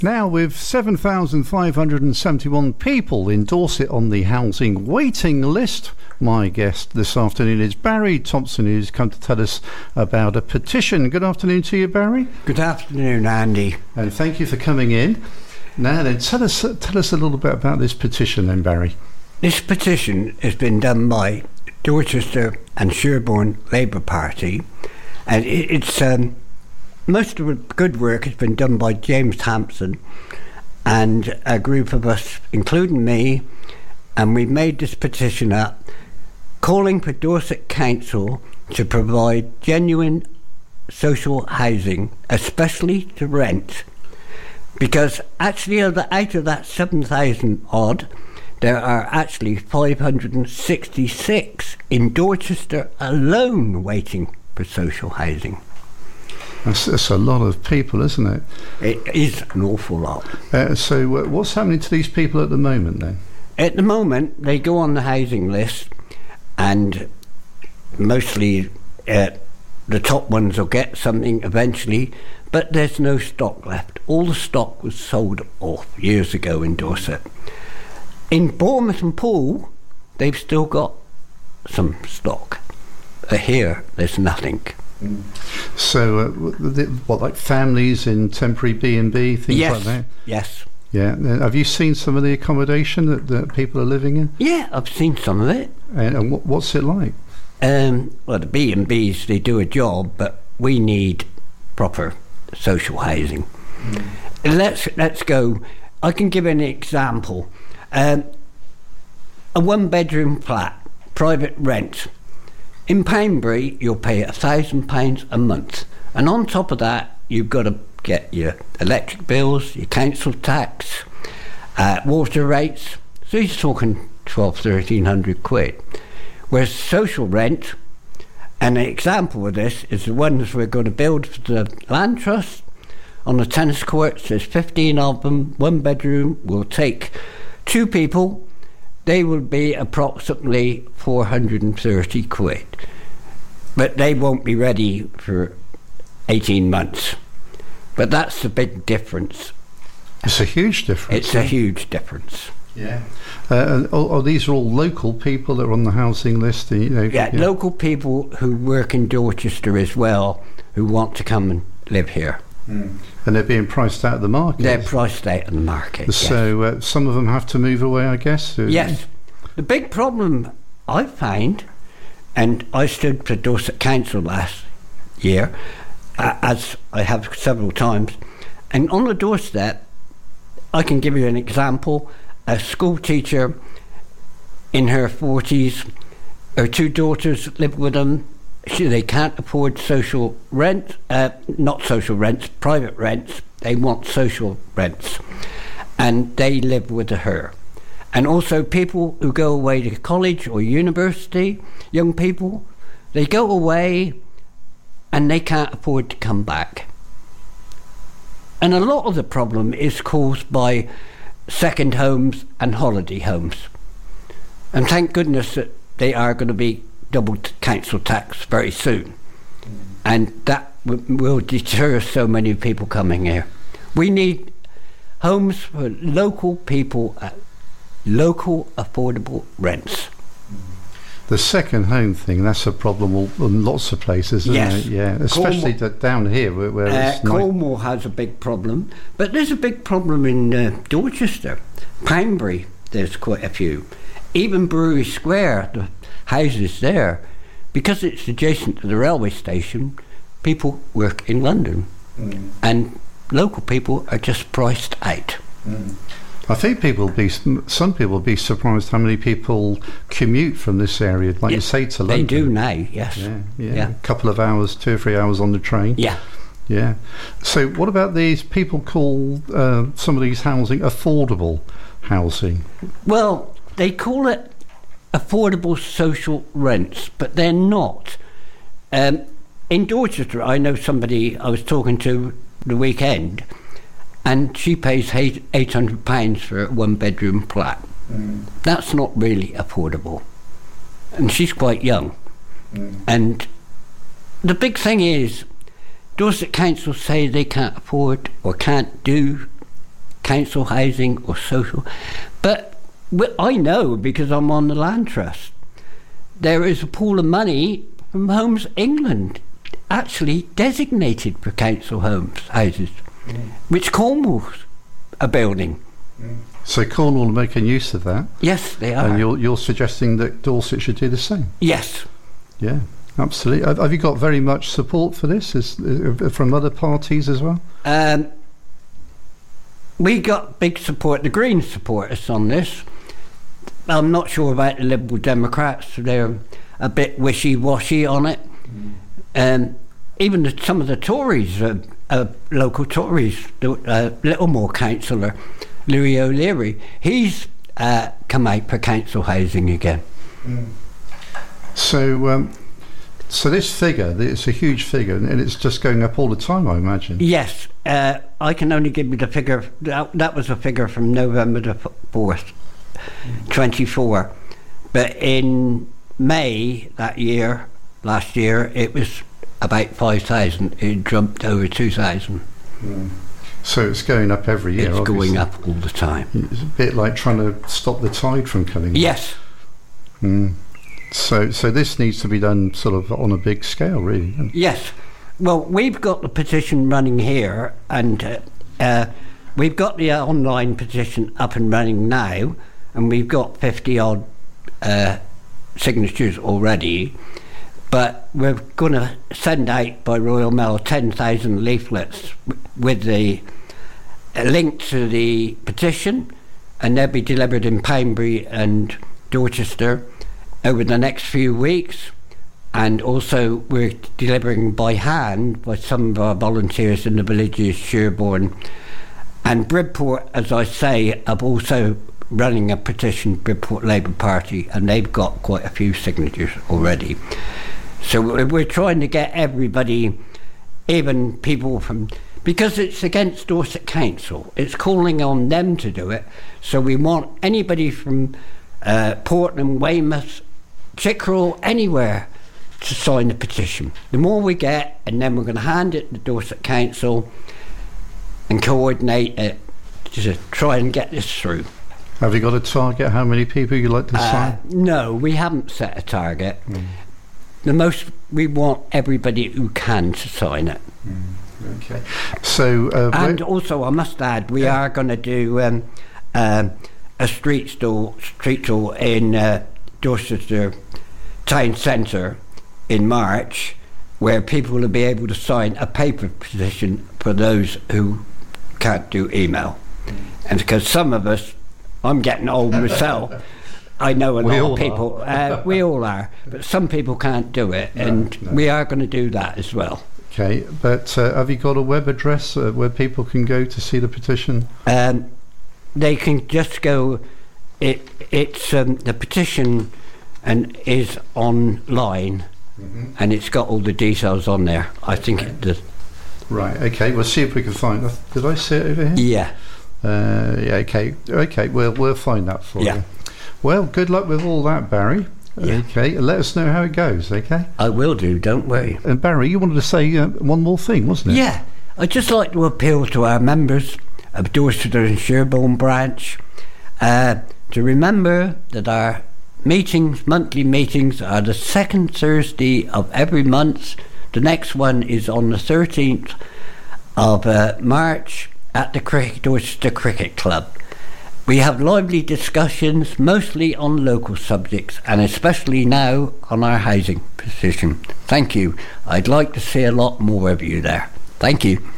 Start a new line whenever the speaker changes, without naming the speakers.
Now, with 7,571 people in Dorset on the housing waiting list, my guest this afternoon is Barry Thompson, who's come to tell us about a petition. Good afternoon to you, Barry.
Good afternoon, Andy.
And thank you for coming in. Now then, tell us a little bit about this petition then, Barry.
This petition has been done by Dorchester and Sherborne Labour Party, and it's most of the good work has been done by James Hampson and a group of us, including me, and we've made this petition up calling for Dorset Council to provide genuine social housing, especially to rent, because actually out of that 7,000 odd, there are actually 566 in Dorchester alone waiting for social housing.
That's a lot of people, isn't it?
It is an awful lot.
So what's happening to these people at the moment then?
At the moment, they go on the housing list, and mostly the top ones will get something eventually, but there's no stock left. All the stock was sold off years ago in Dorset. In Bournemouth and Poole, they've still got some stock. Here, there's nothing.
So, like families in temporary B&B, things like that?
Yes.
Yeah. Have you seen some of the accommodation that people are living in?
Yeah, I've seen some of it.
And what's it like?
Well, the B&Bs, they do a job, but we need proper social housing. Let's go. I can give an example. A one-bedroom flat, private rent. In Pembury, you'll pay £1,000 a month, and on top of that, you've got to get your electric bills, your council tax, water rates. So you're talking £1,200-1,300. Whereas social rent, and an example of this is the ones we're going to build for the Land Trust on the tennis courts. There's 15 of them. One bedroom will take 2 people. They will be approximately £430, but they won't be ready for 18 months. But that's the big difference.
It's a huge difference.
It's a huge difference.
Yeah. These are all local people that are on the housing list?
Yeah, local people who work in Dorchester as well, who want to come and live here.
And they're being priced out of the market.
They're priced out of the market.
So
yes.
Some of them have to move away, I guess.
Yes. The big problem I find, and I stood for Dorset Council last year, as I have several times, and on the doorstep, I can give you an example. A school teacher in her 40s, her 2 daughters live with them. They can't afford social rent, not social rents, private rents. They want social rents, and they live with her. And also people who go away to college or university, young people, they go away and they can't afford to come back. And a lot of the problem is caused by second homes and holiday homes. And thank goodness that they are going to be double council tax very soon, and that will deter so many people coming here. We need homes for local people at local affordable rents.
The second home thing, that's a problem in lots of places, isn't it? Yeah, especially down here where it's
Cornwall has a big problem, but there's a big problem in Dorchester. Pembury, there's quite a few. Even Brewery Square, the houses there, because it's adjacent to the railway station, people work in London, and local people are just priced out.
I think some people will be surprised how many people commute from this area, like you say, to London.
They do now, yes.
Yeah. A couple of hours, 2 or 3 hours on the train.
Yeah.
So what about these people call some of these housing affordable housing?
Well, they call it affordable social rents, but they're not. In Dorchester, I know somebody I was talking to the weekend, and she pays £800 for a one-bedroom flat. That's not really affordable. And she's quite young. And the big thing is, Dorset Council say they can't afford or can't do council housing or social. But I know, because I'm on the Land Trust, there is a pool of money from Homes England actually designated for council houses, which Cornwall's are building.
So Cornwall are making use of that.
Yes, they are.
And you're suggesting that Dorset should do the same?
Yes.
Yeah, absolutely. Have you got very much support for this from other parties as well?
We got big support. The Greens support us on this. I'm not sure about the Liberal Democrats. They're a bit wishy-washy on it. Even some of the Tories, local Tories, Littlemore councillor Louis O'Leary, he's come out for council housing again.
So this figure, it's a huge figure, and it's just going up all the time, I imagine.
Yes, I can only give you the figure. That was a figure from November the 4th, 24. But in May last year, it was about 5,000. It jumped over 2,000.
So it's going up every year.
It's
obviously
going up all the time.
It's a bit like trying to stop the tide from coming.
Yes.
So this needs to be done sort of on a big scale, really.
Yes. Well, we've got the petition running here, and we've got the online petition up and running now, and we've got 50 odd signatures already. But we're going to send out by Royal Mail 10,000 leaflets with the link to the petition, and they'll be delivered in Poundbury and Dorchester over the next few weeks. And also we're delivering by hand by some of our volunteers in the villages, Sherborne and Bridport, as I say, are also running a petition, Bridport Labour Party, and they've got quite a few signatures already. So we're trying to get everybody, even people from, because it's against Dorset Council, it's calling on them to do it. So we want anybody from Portland, Weymouth, Chickerell, anywhere to sign the petition. The more we get, and then we're going to hand it to Dorset Council and coordinate it to try and get this through.
Have you got a target how many people you'd like to sign?
No, we haven't set a target. The most, we want everybody who can to sign it.
Okay. So,
and also, I must add, we are going to do a street stall in Dorchester Town Centre in March, where people will be able to sign a paper petition for those who can't do email. And because some of us, I'm getting old myself, I know a lot of people, we all are, but some people can't do it, and we are going to do that as well.
Okay, but have you got a web address where people can go to see the petition?
They can just go, it's the petition and is online, and it's got all the details on there. I think it does.
Right, okay, we'll see if we can find it. Did I see it over here?
Yeah.
Yeah, okay, we'll find that for you. Well, good luck with all that, Barry. Okay, let us know how it goes, okay?
I will do, don't worry.
And Barry, you wanted to say one more thing, wasn't it?
Yeah, I'd just like to appeal to our members of Dorchester and Sherborne branch to remember that our monthly meetings are the second Thursday of every month. The next one is on the 13th of March at the Dorchester Cricket Club. We have lively discussions, mostly on local subjects, and especially now on our housing position. Thank you. I'd like to see a lot more of you there. Thank you.